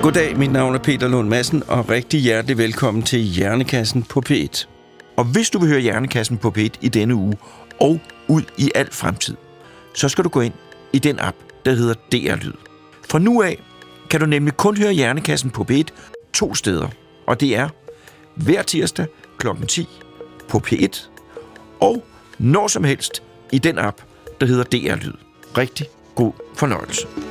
Goddag, mit navn er Peter Lund Madsen, og rigtig hjertelig velkommen til Hjernekassen på P1. Og hvis du vil høre Hjernekassen på P1 i denne uge og ud i al fremtid, så skal du gå ind i den app, der hedder DR Lyd. Fra nu af kan du nemlig kun høre Hjernekassen på P1 2 steder, og det er hver tirsdag kl. 10 på P1 og når som helst i den app, der hedder DR Lyd. Rigtig god fornøjelse.